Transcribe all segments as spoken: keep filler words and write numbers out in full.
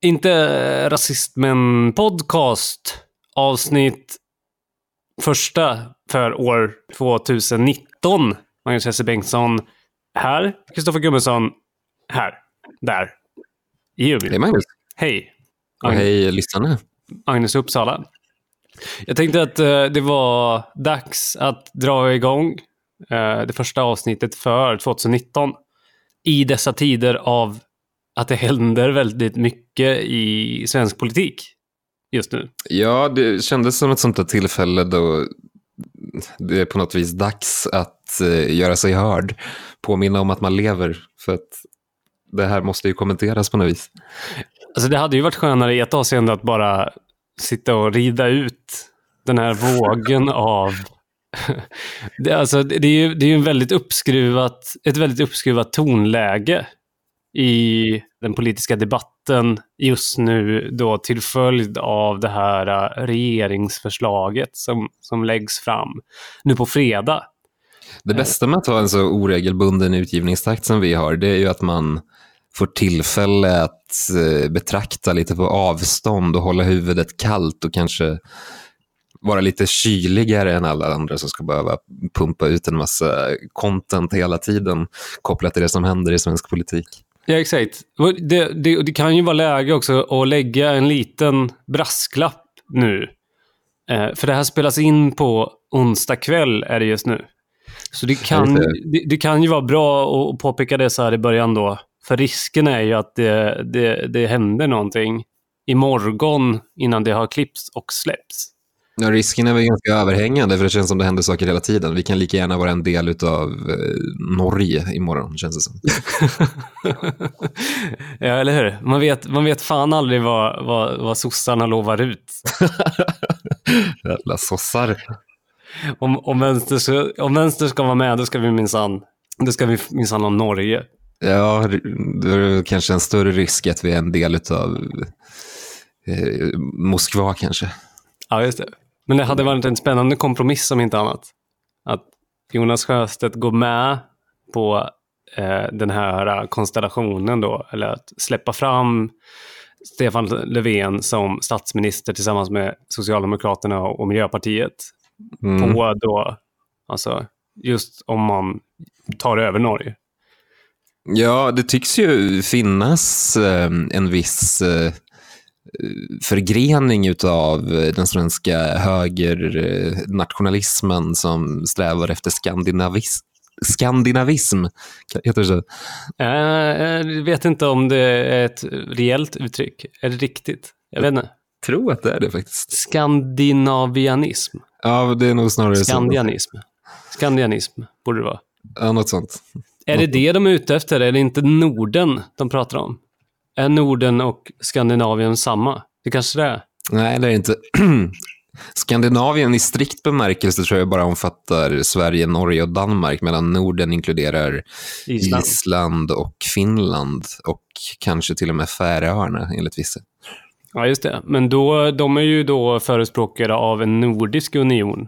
Inte rasist, men podcast. Avsnitt första för år tjugonitton. Magnus Hesse Bengtsson här. Kristoffer Gummesson här. Där. I Umeå. Hej Magnus. Hej. Och hej lyssnarna. Magnus Uppsala. Jag tänkte att eh, det var dags att dra igång eh, det första avsnittet för tjugonitton. I dessa tider av att det händer väldigt mycket i svensk politik just nu. Ja, det kändes som ett sånt där tillfälle då det är på något vis dags att uh, göra sig hörd. Påminna om att man lever, för att det här måste ju kommenteras på något vis. Alltså det hade ju varit skönare i ett avseende att bara sitta och rida ut den här vågen av... det, alltså, det är ju det är ju en väldigt uppskruvat, ett väldigt uppskruvat tonläge i den politiska debatten just nu då till följd av det här regeringsförslaget som, som läggs fram nu på fredag. Det bästa med att ha en så oregelbunden utgivningstakt som vi har, det är ju att man får tillfälle att betrakta lite på avstånd och hålla huvudet kallt och kanske vara lite kyligare än alla andra som ska behöva pumpa ut en massa content hela tiden kopplat till det som händer i svensk politik. Ja, exakt. Det, det, det kan ju vara läge också att lägga en liten brasklapp nu. Eh, för det här spelas in på onsdag kväll är det just nu. Så det kan, det, det kan ju vara bra att påpeka det så här i början då. För risken är ju att det, det, det händer någonting imorgon innan det har klippts och släppts. Ja, risken är väl ganska överhängande, för det känns som det händer saker hela tiden. Vi kan lika gärna vara en del av eh, Norge imorgon, känns det som. Ja, eller hur? Man vet, man vet fan aldrig vad, vad, vad sossarna lovar ut. Jävla sossar. Om, om, vänster ska, om vänster ska vara med, då ska vi minsann, då ska vi minsann om Norge. Ja, det är kanske en större risk att vi är en del av eh, Moskva kanske. Ja, just det. Men det hade varit en spännande kompromiss om inte annat. Att Jonas Sjöstedt går med på eh, den här konstellationen då. Eller att släppa fram Stefan Löfven som statsminister tillsammans med Socialdemokraterna och Miljöpartiet. Mm. På då, alltså just om man tar över Norge. Ja, det tycks ju finnas eh, en viss... Eh, förgrening utav den svenska högernationalismen som strävar efter skandinavism. Skandinavism, heter det så? Jag vet inte om det är ett reellt uttryck. Är det riktigt? Jag vet inte. Jag tror att det är det faktiskt. Skandinavianism. Ja, det är nog snarare Skandianism. Skandianism borde det vara. Ja, något sånt. Är det det de är ute efter? Är det inte Norden de pratar om? Är Norden och Skandinavien samma? Det kanske det är. Nej, det är inte. Skandinavien i strikt bemärkelse tror jag bara omfattar Sverige, Norge och Danmark, medan Norden inkluderar Island, Island och Finland och kanske till och med Färöarna enligt vissa. Ja, just det. Men då, de är ju då förespråkare av en nordisk union.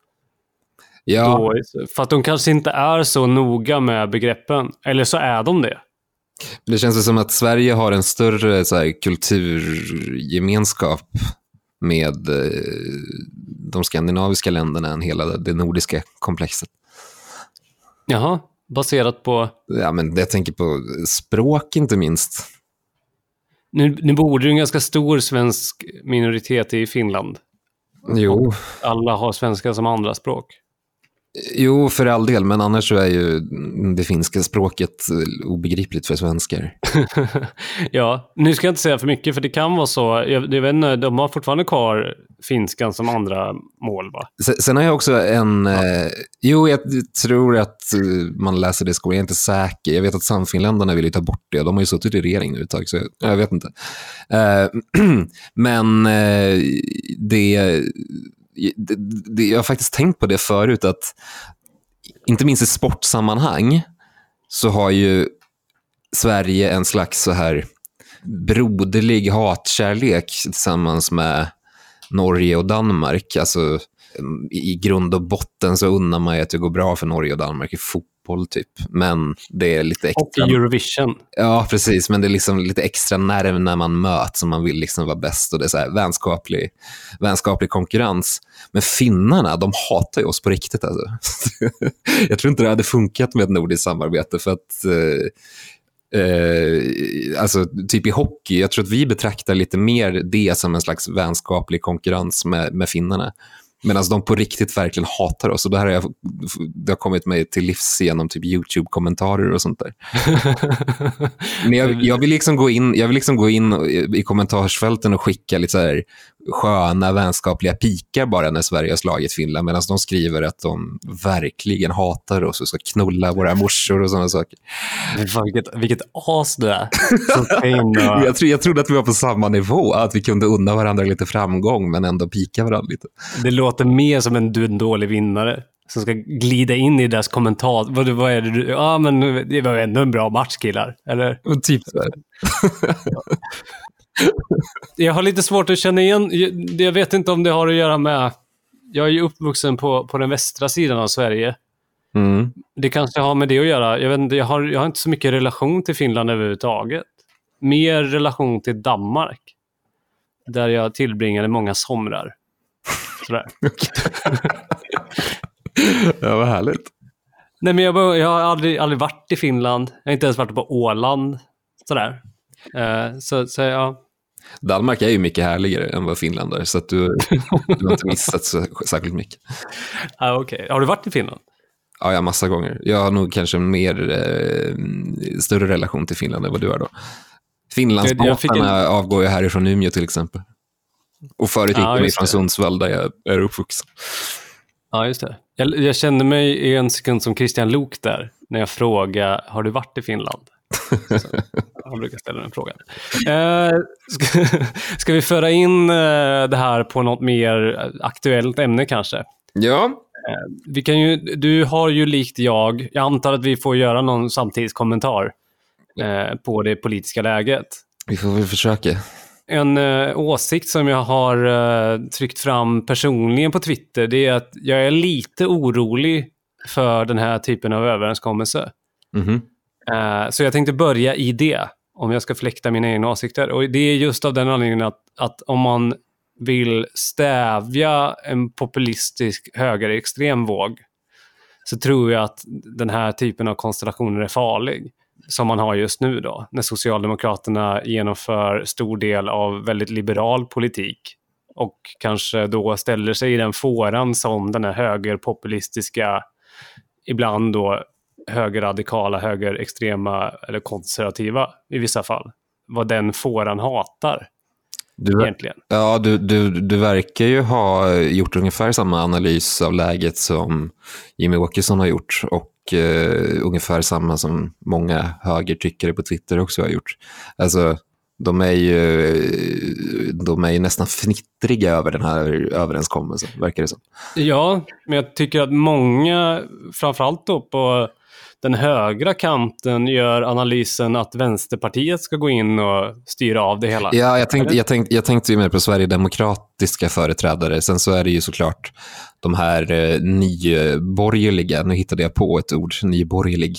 Ja. Då, för att de kanske inte är så noga med begreppen. Eller så är de det. Det känns som att Sverige har en större så här, kulturgemenskap med eh, de skandinaviska länderna än hela det nordiska komplexet. Jaha, baserat på... Ja, men jag tänker på språk inte minst. Nu, nu bor det ju en ganska stor svensk minoritet i Finland. Jo. Och alla har svenska som andra språk. Jo, för all del, men annars så är ju det finska språket obegripligt för svenskar. Ja, nu ska jag inte säga för mycket, för det kan vara så. Jag, jag vet inte, de har fortfarande kvar finskan som andra mål, va? Sen, sen har jag också en... Ja. Eh, jo, jag tror att man läser det i skolan. Jag är inte säker. Jag vet att samfinländarna vill ju ta bort det. De har ju suttit i regering nu ett tag, så jag, jag vet inte. Eh, men eh, det... Det, det, jag har faktiskt tänkt på det förut, att inte minst i sportsammanhang så har ju Sverige en slags så här broderlig hatkärlek tillsammans med Norge och Danmark. Alltså i grund och botten så undrar man ju att det går bra för Norge och Danmark i fotboll fotboll typ. Men det är lite extra... Och Eurovision. Ja, precis. Men det är liksom lite extra nerv när man möts och man vill liksom vara bäst. Och det är så här vänskaplig, vänskaplig konkurrens. Men finnarna, de hatar ju oss på riktigt. Alltså. Jag tror inte det hade funkat med ett nordiskt samarbete för att... Eh, Eh, alltså typ i hockey, jag tror att vi betraktar lite mer det som en slags vänskaplig konkurrens med, med finnarna, medan de på riktigt verkligen hatar oss, och det här har, jag, det har kommit mig till livs genom typ YouTube-kommentarer och sånt där. Men jag, jag vill liksom gå in jag vill liksom gå in i kommentarsfälten och skicka lite så här sköna vänskapliga pikar bara när Sverige har slagit Finland, medan de skriver att de verkligen hatar oss och ska knulla våra morsor och sådana saker. Vilket, vilket as du är. jag, tro, jag trodde att vi var på samma nivå, att vi kunde unna varandra lite framgång men ändå pika varandra lite. Det låter mer som en, du är en dålig vinnare som ska glida in i deras kommentar. Vad, vad är det du... Ja, men det var ändå en bra match, killar. Eller? Typ så här. Jag har lite svårt att känna igen. Jag vet inte om det har att göra med... Jag är ju uppvuxen på, på den västra sidan av Sverige. Mm. Det kanske har med det att göra. Jag vet inte, jag har, jag har inte så mycket relation till Finland överhuvudtaget. Mer relation till Danmark. Där jag tillbringade många somrar. Sådär. Ja, vad härligt. Nej, men jag, jag har aldrig, aldrig varit i Finland. Jag har inte ens varit på Åland. Sådär. Uh, så, så ja. Danmark är ju mycket härligare än vad Finland är, så att du, du har inte missat så särskilt mycket. Ah, okej. Okay. Har du varit i Finland? Ja, ja, massa gånger. Jag har nog kanske mer eh, större relation till Finland än vad du har då. Finlandsbåtarna en... avgår ju härifrån Umeå till exempel. Och förut gick de från Sundsvall där jag är uppvuxen. Ja, just det. Jag, jag kände mig i en sekund som Christian Lok där när jag frågade, har du varit i Finland? Så, jag brukar ställa den frågan. Eh, ska, ska vi föra in eh, det här på något mer aktuellt ämne kanske? Ja. Eh, vi kan ju, du har ju likt jag, jag antar att vi får göra någon samtidskommentar eh, på det politiska läget. Vi får väl försöka. En eh, åsikt som jag har eh, tryckt fram personligen på Twitter, det är att jag är lite orolig för den här typen av överenskommelse. Mm-hmm. Eh, så jag tänkte börja i det, om jag ska fläkta mina egna åsikter. Och det är just av den anledningen att, att om man vill stävja en populistisk högerextrem våg, så tror jag att den här typen av konstellationer är farlig. Som man har just nu då, när Socialdemokraterna genomför stor del av väldigt liberal politik och kanske då ställer sig i den fåran som den här högerpopulistiska, ibland då högerradikala, högerextrema eller konservativa i vissa fall, vad den fåran hatar. Du, egentligen. Ja, du, du, du verkar ju ha gjort ungefär samma analys av läget som Jimmy Åkesson har gjort, och uh, ungefär samma som många högertyckare på Twitter också har gjort. Alltså, de är ju, de är ju nästan fnittriga över den här överenskommelsen, verkar det som. Ja, men jag tycker att många, framförallt då på den högra kanten, gör analysen att Vänsterpartiet ska gå in och styra av det hela. Ja, jag tänkte, jag tänkte, jag tänkte ju mer på Sverigedemokratiska företrädare. Sen så är det ju såklart de här eh, nyborgerliga, nu hittade jag på ett ord, nyborgerlig.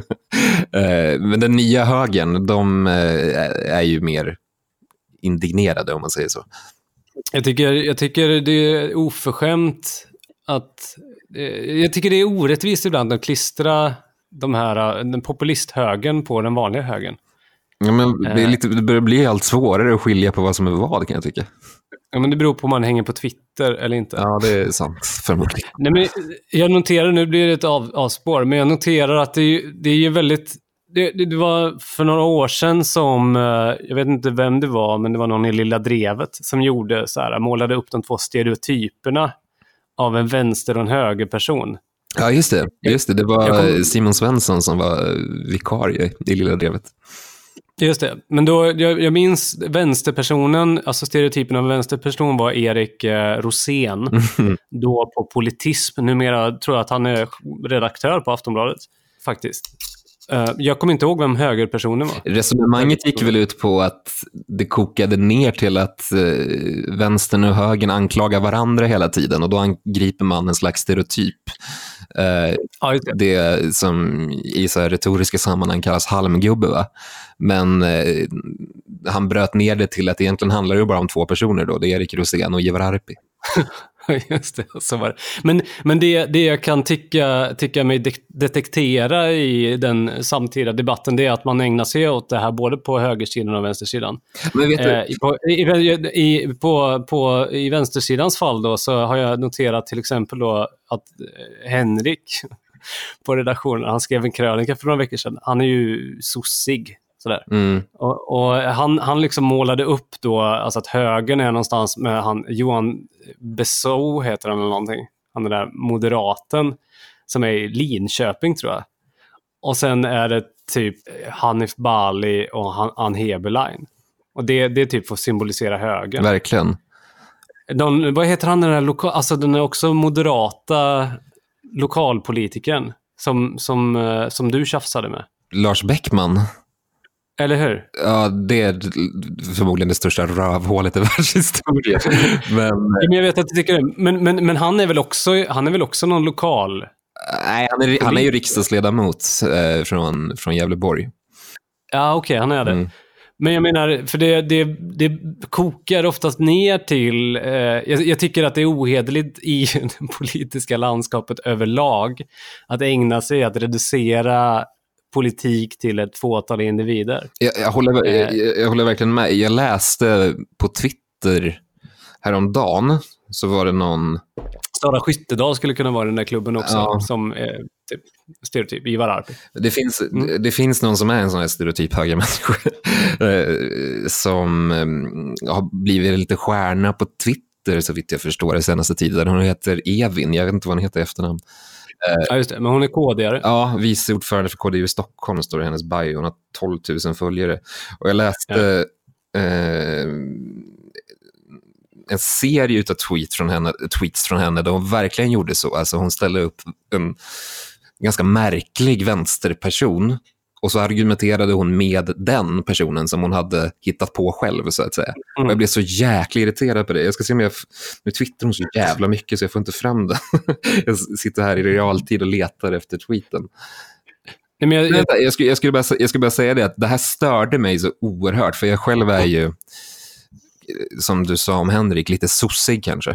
eh, men den nya högern, de eh, är ju mer indignerade, om man säger så. Jag tycker, jag tycker det är oförskämt att... Eh, jag tycker det är orättvist ibland att klistra de här, den populisthögern på den vanliga högern. Ja, men det, är lite, det börjar bli allt svårare att skilja på vad som är vad, kan jag tycka. Ja, men det beror på om man hänger på Twitter eller inte. Ja, det är sant, förmodligen. Nej, men jag noterar, nu blir det ett av, avspår, men jag noterar att det, det är ju väldigt... Det, det var för några år sedan som, jag vet inte vem det var, men det var någon i Lilla Drevet som gjorde så här, målade upp de två stereotyperna av en vänster- och en högerperson. Ja, just det. Just det. Det var kom... Simon Svensson som var vikarie i Lilla Drevet. Just det. Men då, jag, jag minns vänsterpersonen, alltså stereotypen av vänsterperson var Erik eh, Rosén. Mm. Då på Politism. Numera tror jag att han är redaktör på Aftonbladet, faktiskt. Uh, jag kommer inte ihåg vem högerpersonen var. Resonemanget gick väl ut på att det kokade ner till att uh, vänstern och högern anklagar varandra hela tiden och då angriper man en slags stereotyp. Uh, ja, det. det som i så här retoriska sammanhang kallas halmgubbe, va? Men uh, han bröt ner det till att det egentligen handlar ju bara om två personer då. Det är Erik Rosén och Ivar Arpi. Just det, så var det. Men, men det, det jag kan tycka, tycka mig de- detektera i den samtida debatten, det är att man ägnar sig åt det här både på högersidan och vänstersidan. Men vet du? Eh, på, i, i, på, på, I vänstersidans fall då, så har jag noterat till exempel då att Henrik på redaktionen, han skrev en krönika för några veckor sedan. Han är ju sossig. Sådär. Mm. Och, och han, han liksom målade upp då alltså att högern är någonstans med han, Johan Bessow heter han eller någonting. Han är där moderaten som är i Linköping tror jag. Och sen är det typ Hanif Bali och han, Ann Heberlein. Och det, det är typ för att symbolisera högern. Verkligen. De, vad heter han den där loka, alltså den är också moderata lokalpolitiken som, som, som du tjafsade med. Lars Bäckman. Eller hur? Ja, det är förmodligen det största rövhålet i världshistorien. men, ja, men jag vet att du tycker det. Men, men, men han är väl också han är väl också någon lokal? Nej, han är, han är ju riksdagsledamot eh, från, från Gävleborg. Ja, okej, okay, han är det. Mm. Men jag menar, för det, det, det kokar oftast ner till... Eh, jag, jag tycker att det är ohederligt i det politiska landskapet överlag att ägna sig att reducera politik till ett fåtal individer. Jag, jag, håller, jag, jag håller verkligen med. Jag läste på Twitter häromdagen så var det någon... Sara Skyttedal skulle kunna vara den där klubben också, ja. Som eh, typ, stereotyp, Ivar Arpi. Det finns, mm. det finns någon som är en sån här stereotyp högermänniska som eh, har blivit lite stjärna på Twitter så vitt jag förstår det senaste tiden. Hon heter Evin, jag vet inte vad hon heter i efternamn. Ja, just det. Men hon är K D-are. Ja, vice ordförande för K D U i Stockholm står det i hennes bio. Hon har tolv tusen följare. Och jag läste ja. eh, en serie utav tweets från henne, tweets från henne där hon verkligen gjorde så. Alltså hon ställde upp en ganska märklig vänsterperson och så argumenterade hon med den personen som hon hade hittat på själv så att säga. Mm. Och jag blev så jäkla irriterad på det. Jag ska se om jag... Nu twittrar hon så jävla mycket så jag får inte fram den. Jag sitter här i realtid och letar efter tweeten. Nej, men jag, jag... Vänta, jag, skulle, jag, skulle bara, jag skulle bara säga det att det här störde mig så oerhört. För jag själv är ju, som du sa om Henrik, lite sossig kanske.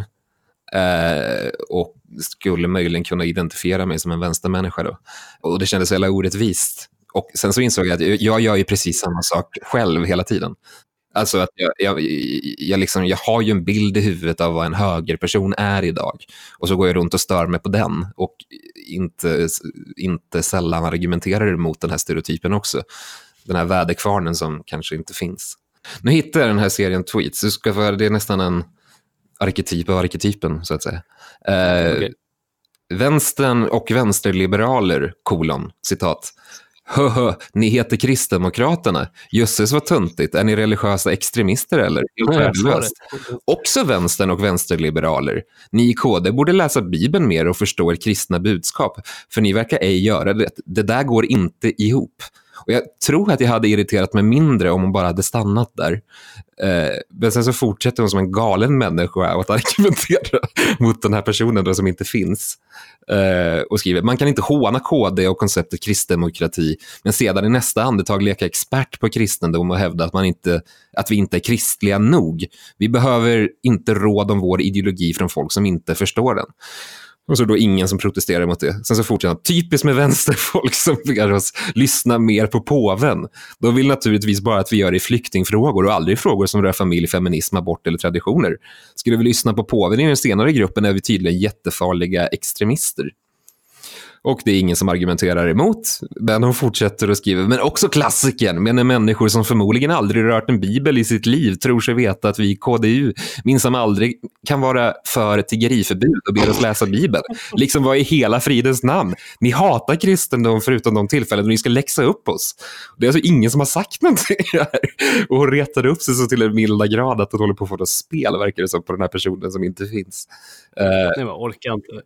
Eh, och skulle möjligen kunna identifiera mig som en vänstermänniska då. Och det kändes jävla orättvist. Och sen så insåg jag att jag gör ju precis samma sak själv hela tiden. Alltså att jag, jag, jag, liksom, jag har ju en bild i huvudet av vad en högerperson är idag. Och så går jag runt och stör mig på den. Och inte, inte sällan argumenterar emot den här stereotypen också. Den här väderkvarnen som kanske inte finns. Nu hittar jag den här serien tweets. Det, ska vara, det är nästan en arketyp av arketypen så att säga. Eh, okay. Vänstern och vänsterliberaler, kolon, citat. Höhö, ni heter Kristdemokraterna. Jösses vad tuntigt. Är ni religiösa extremister eller? Helt värdelöst. Också vänstern och vänsterliberaler. Ni i K D borde läsa Bibeln mer och förstå ert kristna budskap. För ni verkar ej göra det. Det där går inte ihop. Och jag tror att jag hade irriterat mig mindre om hon bara hade stannat där. Eh, men sen så fortsätter hon som en galen människa att argumentera mot den här personen då som inte finns. Eh, och skriver, man kan inte håna K D och konceptet kristdemokrati men sedan i nästa andetag leka expert på kristendom och hävda att, man inte, att vi inte är kristliga nog. Vi behöver inte råd om vår ideologi från folk som inte förstår den. Och så då ingen som protesterar mot det. Sen så fortsätter han, typiskt med vänsterfolk som vill oss lyssna mer på påven. De vill naturligtvis bara att vi gör det i flyktingfrågor och aldrig frågor som rör familj, feminism, abort eller traditioner. Skulle vi lyssna på påven i den senare gruppen är vi tydligen jättefarliga extremister. Och det är ingen som argumenterar emot. Men hon fortsätter och skriver, men också klassiken, men människor som förmodligen aldrig rört en bibel i sitt liv tror sig veta att vi i K D U minsann aldrig kan vara för tiggeriförbud och ber oss läsa bibeln. Liksom vad i hela fridens namn? Ni hatar kristendom förutom de tillfällen då ni ska läxa upp oss. Det är alltså ingen som har sagt någonting här. Och hon retade upp sig så till en milda grad att hon håller på att få ett spel, verkar det som, på den här personen som inte finns. Uh, Nej, man orkar inte.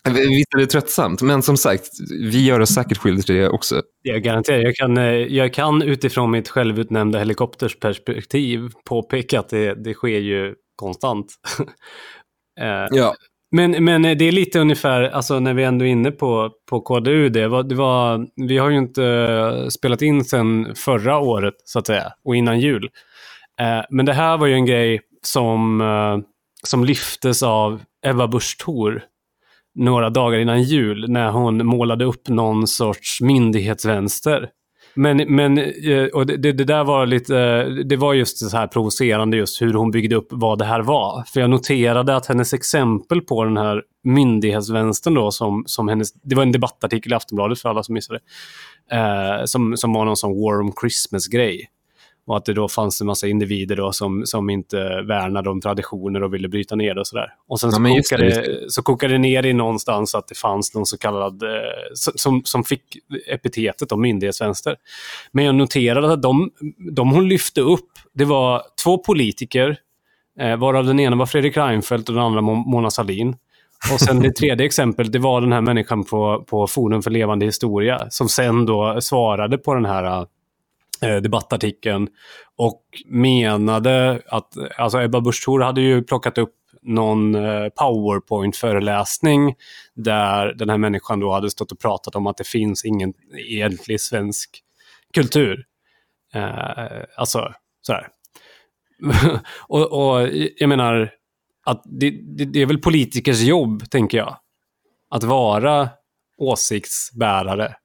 Visst är det tröttsamt, men som sagt, vi gör oss säkert skyldiga till det också. Jag garanterar, jag kan, jag kan utifrån mitt självutnämnda helikoptersperspektiv påpeka att det, det sker ju konstant. Ja. Men, men det är lite ungefär, alltså när vi ändå är inne på, på K D U, det var, det var, vi har ju inte spelat in sedan förra året så att säga, och innan jul. Men det här var ju en grej som, som lyftes av Ebba Busch Thor några dagar innan jul när hon målade upp någon sorts myndighetsvänster. Men, men och det, det där var lite, det var just så här provocerande just hur hon byggde upp vad det här var. För jag noterade att hennes exempel på den här myndighetsvänstern då, som, som hennes, det var en debattartikel i Aftonbladet för alla som missade det, eh, som, som var någon sån Warm Christmas-grej. Och att det då fanns en massa individer då som, som inte värnade om traditioner och ville bryta ner det och sådär. Och sen så, ja, kokade, det, så kokade det ner i någonstans att det fanns någon så kallad, eh, som, som fick epitetet om myndighetsvänster. Men jag noterade att de, de hon lyfte upp, det var två politiker, eh, varav den ena var Fredrik Reinfeldt och den andra Mona Sahlin. Och sen det tredje exempel, det var den här människan på, på Forum för levande historia som sen då svarade på den här debattartikeln och menade att, alltså Ebba Busch Thor hade ju plockat upp någon PowerPoint-föreläsning där den här människan då hade stått och pratat om att det finns ingen egentlig svensk kultur. Eh, alltså, sådär. och, och jag menar att det, det, det är väl politikers jobb, tänker jag, att vara åsiktsbärare.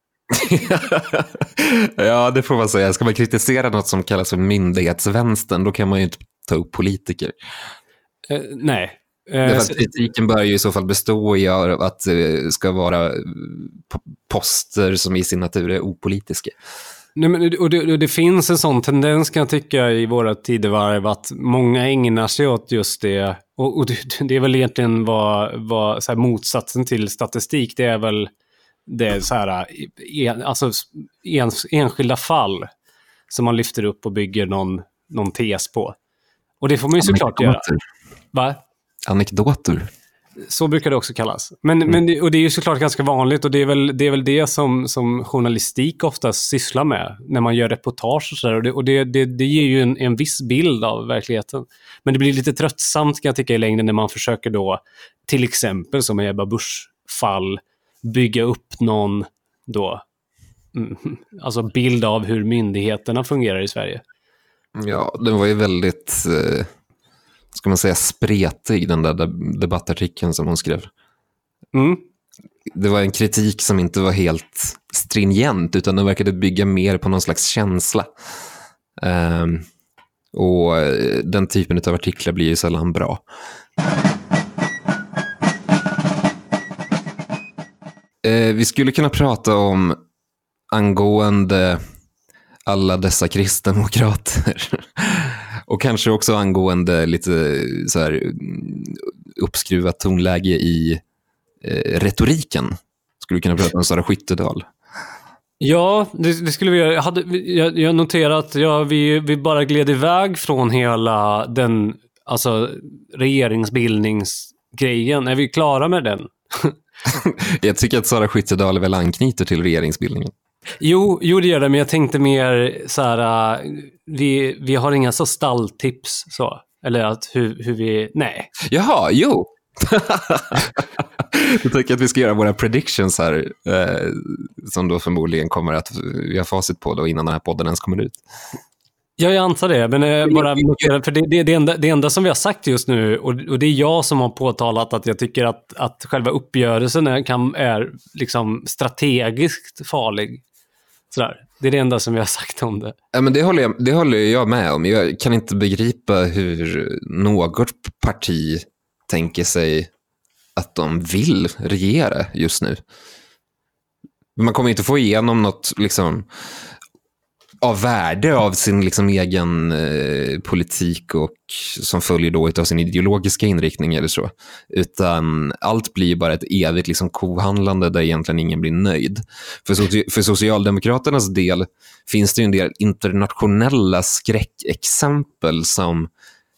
Ja, det får man säga. Ska man kritisera något som kallas för myndighetsvänstern, då kan man ju inte ta upp politiker. Uh, nej. Uh, så... Kritiken bör ju i så fall bestå i att det ska vara poster som i sin natur är opolitiska. Nej, men, och det, och det finns en sån tendens, kan jag tycka, i våra tidevarv att många ägnar sig åt just det. Och, och det, det är väl egentligen vad, vad så här, motsatsen till statistik, det är väl det är så här, en, alltså en, enskilda fall som man lyfter upp och bygger någon, någon tes på. Och det får man ju såklart göra. Va? Anekdoter. Så brukar det också kallas. Men, mm. men det, och det är ju såklart ganska vanligt, och det är väl det, är väl det som, som journalistik oftast sysslar med när man gör reportage och sådär. Och, det, och det, det, det ger ju en, en viss bild av verkligheten. Men det blir lite tröttsamt, kan jag tycka, i längden när man försöker då, till exempel som i Ebba Busch fall, bygga upp någon då, mm, alltså bild av hur myndigheterna fungerar i Sverige. Ja, den var ju väldigt, eh, ska man säga, spretig, den där debattartikeln som hon skrev. Mm. Det var en kritik som inte var helt stringent, utan den verkade bygga mer på någon slags känsla. Um, och den typen av artiklar blir ju sällan bra. Eh, vi skulle kunna prata om angående alla dessa kristdemokrater och kanske också angående lite så här uppskruvat tonläge i eh, retoriken. Skulle vi kunna prata om Sara Skyttedal? Ja, det, det skulle vi göra. Jag, hade, jag, jag noterat att ja, vi, vi bara gled iväg från hela den, alltså regeringsbildningsgrejen. Är vi klara med den? Jag tycker att Sara Skyttedal väl anknyter till regeringsbildningen. Jo, jo, det gör det, men jag tänkte mer så här, uh, vi, vi har inga så stalltips så, eller att hur, hur vi, nej. Jaha, jo. Jag tycker att vi ska göra våra predictions här, eh, som då förmodligen kommer att vi har facit på då innan den här podden ens kommer ut. Ja, jag antar det, men eh, bara för det, det, det, enda, det enda som vi har sagt just nu, och, och det är jag som har påtalat att jag tycker att, att själva uppgörelsen är, kan, är liksom strategiskt farlig. Sådär. Det är det enda som vi har sagt om det. Ja, men det håller jag, det håller jag med om. Jag kan inte begripa hur något parti tänker sig att de vill regera just nu. Man kommer inte få igenom något liksom av värde av sin liksom egen eh, politik och som följer då av sin ideologiska inriktning eller så. Utan allt blir bara ett evigt liksom kohandlande där egentligen ingen blir nöjd. För, so- för Socialdemokraternas del finns det ju en del internationella skräckexempel som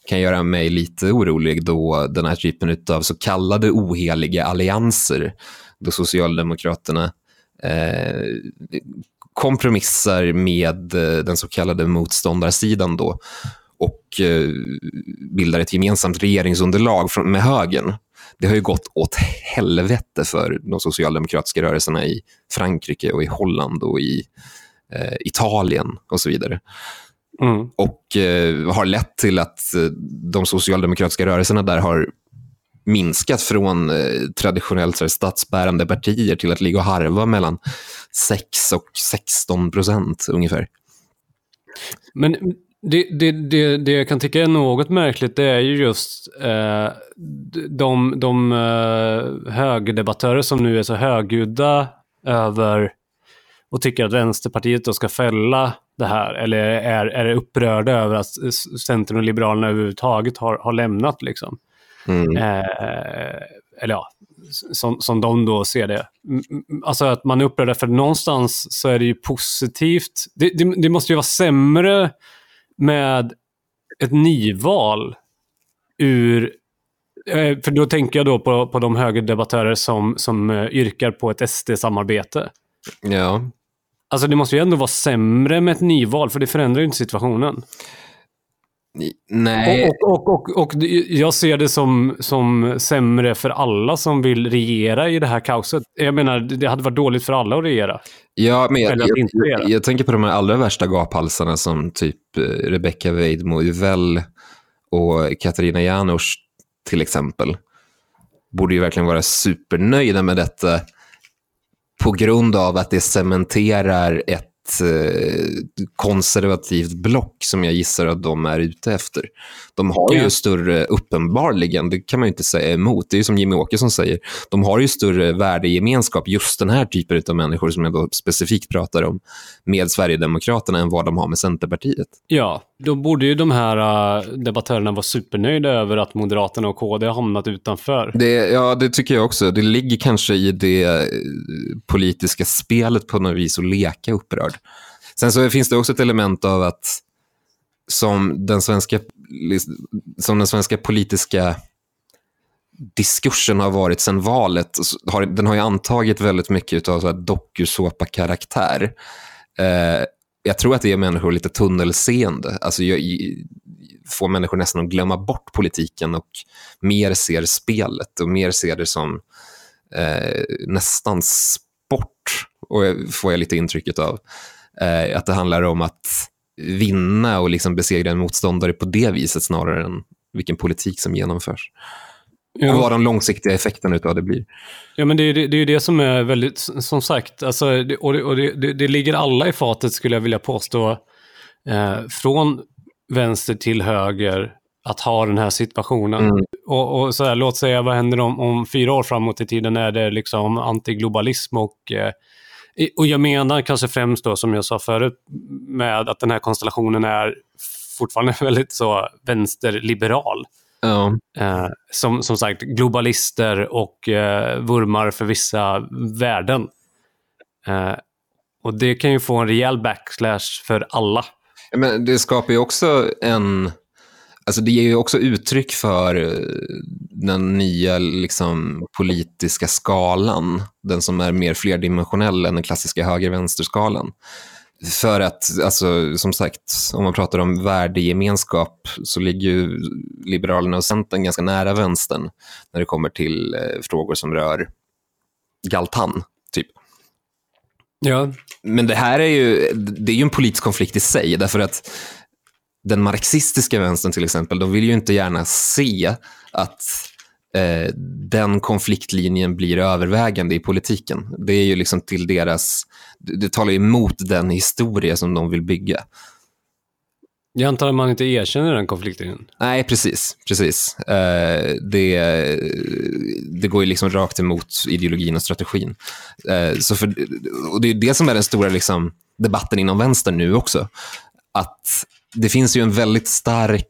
kan göra mig lite orolig, då den här typen av så kallade oheliga allianser, då Socialdemokraterna eh, kompromissar med den så kallade motståndarsidan då, och eh, bildar ett gemensamt regeringsunderlag från, med högern. Det har ju gått åt helvete för de socialdemokratiska rörelserna i Frankrike och i Holland och i eh, Italien och så vidare. Mm. Och eh, har lett till att eh, de socialdemokratiska rörelserna där har minskat från eh, traditionellt så här, statsbärande partier till att ligga och harva mellan sex och sexton procent ungefär. Men det, det, det, det jag kan tycka är något märkligt, det är ju just eh, de, de eh, högerdebattörer som nu är så högljudda över och tycker att Vänsterpartiet då ska fälla det här, eller är, är upprörda över att Centern och Liberalerna överhuvudtaget har, har lämnat liksom. Mm. Eh, eller ja, som, som de då ser det. Alltså att man är upprörd, för någonstans så är det ju positivt. Det, det, det måste ju vara sämre med ett nyval ur, eh, för då tänker jag då på, på de högerdebattörer som, som uh, yrkar på ett S D-samarbete. Ja. Alltså det måste ju ändå vara sämre med ett nyval, för det förändrar ju inte situationen. Nej. Och, och, och, och, och jag ser det som, som sämre för alla som vill regera i det här kaoset. Jag menar, det hade varit dåligt för alla att regera. Ja, men jag, jag, jag, jag tänker på de här allra värsta gaphalsarna som typ Rebecca Weidmo Uvell och Katarina Janouch till exempel. Borde ju verkligen vara supernöjda med detta på grund av att det cementerar ett konservativt block som jag gissar att de är ute efter. De har ju större, uppenbarligen, det kan man ju inte säga emot, det är ju som Jimmy Åkesson säger, de har ju större värdegemenskap, just den här typen av människor som jag då specifikt pratar om, med Sverigedemokraterna än vad de har med Centerpartiet. Ja, då borde ju de här uh, debattörerna vara supernöjda över att Moderaterna och K D har hamnat utanför. Det, ja, det tycker jag också. Det ligger kanske i det politiska spelet på något vis att leka upprörd. Sen så finns det också ett element av att som den svenska, som den svenska politiska diskursen har varit sedan valet, har, den har ju antagit väldigt mycket av så här dokusåpa-karaktär. Eh, jag tror att det är människor lite tunnelseende. Alltså jag, får människor nästan att glömma bort politiken och mer ser spelet och mer ser det som eh, nästan sport. Och får jag lite intrycket av eh, att det handlar om att vinna och liksom besegra en motståndare på det viset snarare än vilken politik som genomförs. Ja. Och vad de långsiktiga effekterna utav det blir. Ja, men det är, det är ju det som är väldigt, som sagt, alltså, det, och, det, och det, det ligger alla i fatet, skulle jag vilja påstå, eh, från vänster till höger, att ha den här situationen. Mm. Och, och så här, låt säga, vad händer om, om fyra år framåt i tiden, är det liksom antiglobalism och eh, och jag menar kanske främst då, som jag sa förut, med att den här konstellationen är fortfarande väldigt så vänsterliberal. Ja. Eh, som, som sagt, globalister och eh, vurmar för vissa värden. Eh, och det kan ju få en rejäl backslash för alla. Men det skapar ju också en... Alltså det ger ju också uttryck för den nya liksom, politiska skalan. Den som är mer flerdimensionell än den klassiska höger-vänsterskalan. För att, alltså, som sagt, om man pratar om värdegemenskap så ligger ju Liberalerna och Centern ganska nära vänstern när det kommer till eh, frågor som rör Galtan, typ. Ja. Men det här är ju, det är ju en politisk konflikt i sig, därför att den marxistiska vänstern till exempel, de vill ju inte gärna se att eh, den konfliktlinjen blir övervägande i politiken. Det är ju liksom till deras, det talar ju emot den historia som de vill bygga. Jag antar att man inte erkänner den konfliktlinjen. Nej, precis. precis. Eh, det, det går ju liksom rakt emot ideologin och strategin. Eh, så för, och det är det som är den stora liksom, debatten inom vänstern nu också. Att det finns ju en väldigt stark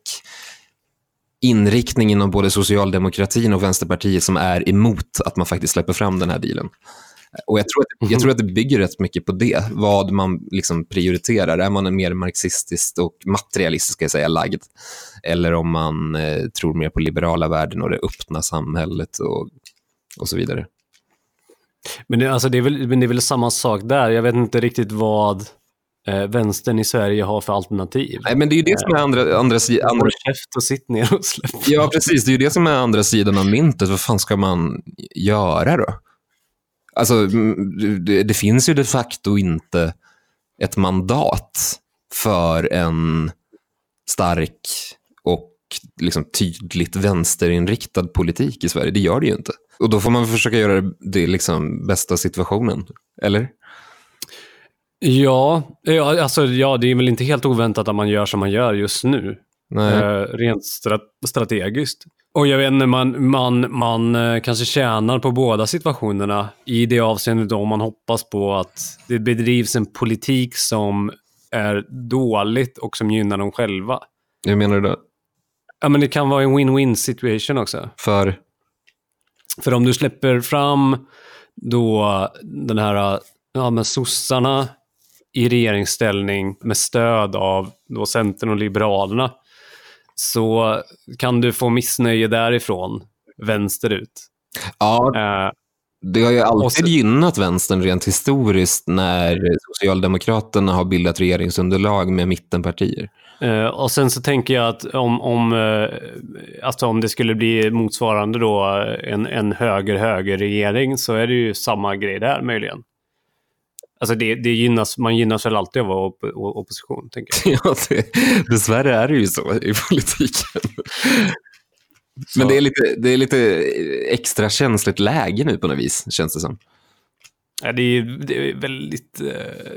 inriktning inom både socialdemokratin och Vänsterpartiet som är emot att man faktiskt släpper fram den här dealen. Och jag tror, att, jag tror att det bygger rätt mycket på det, vad man liksom prioriterar. Är man en mer marxistiskt och materialistiskt, ska jag säga, lagd? Eller om man eh, tror mer på liberala värden och det öppna samhället och, och så vidare. Men det, alltså det, är väl, men det är väl samma sak där. Jag vet inte riktigt vad eh, vänstern i Sverige har för alternativ. Nej, men det är ju det som är andra, andra sidan. Andra... Käft och sitt ner och släpp. Ja, precis. Det är ju det som är andra sidan av myntet. Vad fan ska man göra då? Alltså, det, det finns ju de facto inte ett mandat för en stark och liksom tydligt vänsterinriktad politik i Sverige. Det gör det ju inte. Och då får man försöka göra det liksom bästa situationen, eller? Ja, alltså, ja, det är väl inte helt oväntat att man gör som man gör just nu. Nej. Eh, rent strat- strategiskt. Och jag vet inte, man, man, man eh, kanske tjänar på båda situationerna i det avseendet om man hoppas på att det bedrivs en politik som är dåligt och som gynnar dem själva. Hur menar du då? Ja, men det kan vara en win-win situation också. För? För om du släpper fram då den här, ja, men sossarna i regeringsställning med stöd av då Centern och Liberalerna, så kan du få missnöje därifrån vänsterut. Ja, uh, det har ju alltid så, gynnat vänstern rent historiskt när Socialdemokraterna har bildat regeringsunderlag med mittenpartier. uh, och sen så tänker jag att om, om, uh, alltså om det skulle bli motsvarande då en, en höger-höger-regering, så är det ju samma grej där möjligen. Alltså det, det gynnas, man gynnas väl alltid av att vara op- opposition, tänker jag. Ja, det, dessvärre är det ju så i politiken. Så. Men det är, lite, det är lite extra känsligt läge nu på något vis, känns det som. Ja, det är, det är väldigt, eh,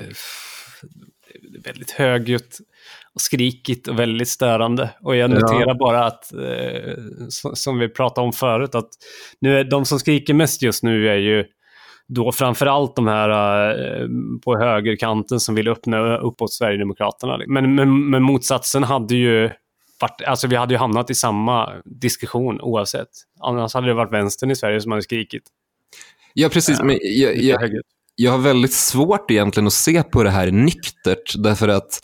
det är väldigt högljutt och skrikigt och väldigt störande. Och jag noterar ja. bara att, eh, som vi pratade om förut, att nu är de som skriker mest just nu är ju då framförallt de här eh, på högerkanten som vill öppna upp åt Sverigedemokraterna. Men, men, men motsatsen hade ju varit, alltså vi hade ju hamnat i samma diskussion oavsett. Annars hade det varit vänstern i Sverige som hade skrikit. Ja, precis. Men jag, jag, jag har väldigt svårt egentligen att se på det här nyktert, därför att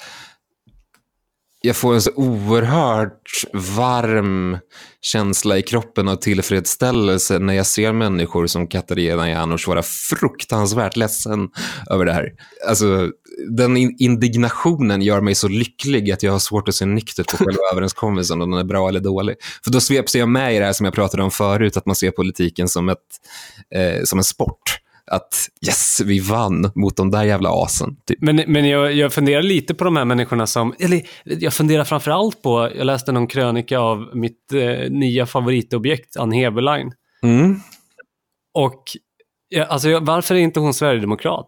jag får en så oerhört varm känsla i kroppen av tillfredsställelse när jag ser människor som Katarina Janouch vara fruktansvärt ledsen över det här. Alltså, den indignationen gör mig så lycklig att jag har svårt att se nyktert på själva överenskommelsen, om den är bra eller dålig. För då sveps jag med i det här som jag pratade om förut, att man ser politiken som, ett, eh, som en sport. Att yes, vi vann mot de där jävla asen. Typ. Men, men jag, jag funderar lite på de här människorna som, eller jag funderar framförallt på, jag läste någon krönika av mitt eh, nya favoritobjekt, Ann Heberlein. Mm. Och ja, alltså, varför är inte hon sverigedemokrat?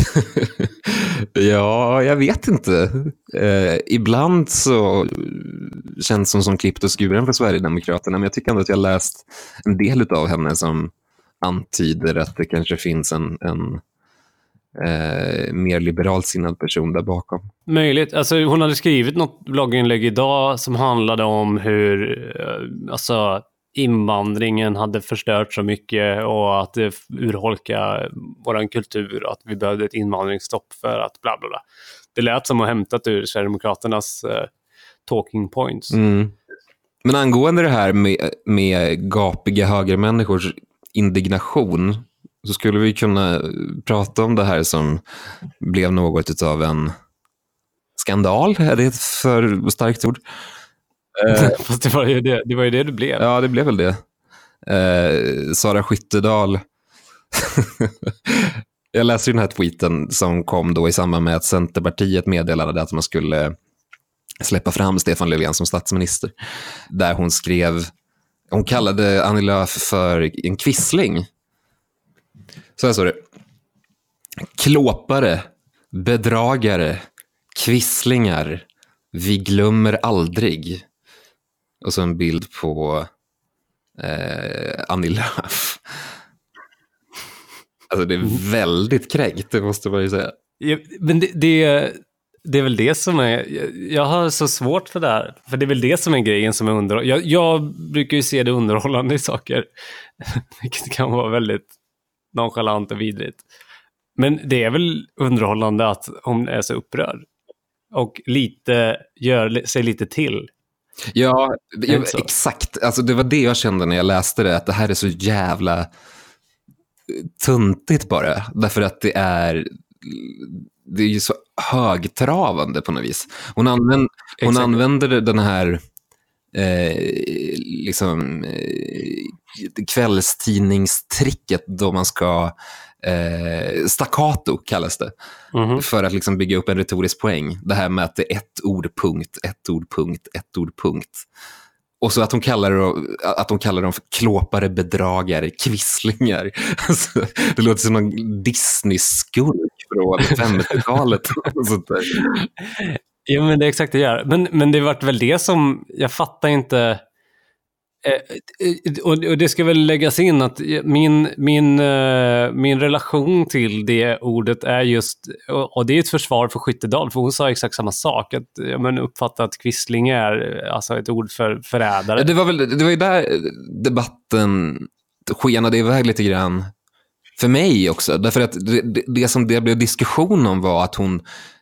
Ja, jag vet inte. Eh, ibland så känns hon som klippt och skuren för Sverigedemokraterna, men jag tycker ändå att jag läst en del av henne som antyder att det kanske finns en, en eh, mer liberalt sinnad person där bakom. Möjligt. Alltså, hon hade skrivit något blogginlägg idag som handlade om hur eh, alltså, invandringen hade förstört så mycket och att det urholkar vår kultur och att vi behövde ett invandringsstopp för att bla bla bla. Det lät som att hämtat ur Sverigedemokraternas eh, talking points. Mm. Men angående det här med, med gapiga högermänniskors indignation, så skulle vi kunna prata om det här som blev något av en skandal. Är det ett för starkt ord? Fast det var ju det, det var ju det det blev. Ja, det blev väl det. Eh, Sara Skyttedal. Jag läste den här tweeten som kom då i samband med att Centerpartiet meddelade att man skulle släppa fram Stefan Löfven som statsminister. Där hon skrev, hon kallade Annie Lööf för en kvissling. Så här står det. Klåpare, bedragare, kvisslingar, vi glömmer aldrig. Och så en bild på eh, Annie Lööf. Alltså det är väldigt kränkt, det måste man ju säga. Ja, men det, det, det är väl det som är... Jag, jag har så svårt för det här. För det är väl det som är grejen som är underhållande. Jag, jag brukar ju se det underhållande i saker. Vilket kan vara väldigt nonchalant och vidrigt. Men det är väl underhållande att hon är så upprörd. Och lite gör sig lite till. Ja, jag, exakt. Alltså, det var det jag kände när jag läste det. Att det här är så jävla tuntigt bara. Därför att det är... Det är ju så högtravande på något vis. Hon, använd, hon använder den här eh, liksom eh, kvällstidningstricket då man ska eh, staccato kallas det. Mm-hmm. För att liksom bygga upp en retorisk poäng. Det här med att det är ett ord, punkt, ett ord, punkt, ett ord, punkt. Och så att hon kallar, det, att hon kallar dem för klåpare, bedragare, kvisslingar. Alltså, det låter som någon Disney-skurk från femtiotalet. Och sånt där. Ja, men det är exakt det jag gör. Men, men det var väl det som, jag fattar inte... Och, och det ska väl läggas in att min, min, min relation till det ordet är just, och det är ett försvar för Skyttedal, för hon sa exakt samma sak, att jag men uppfattar att kvissling är alltså ett ord för förrädare. Det var väl det var ju där debatten skenade iväg lite grann för mig också, därför att det, det, det som det blev diskussion om var att hon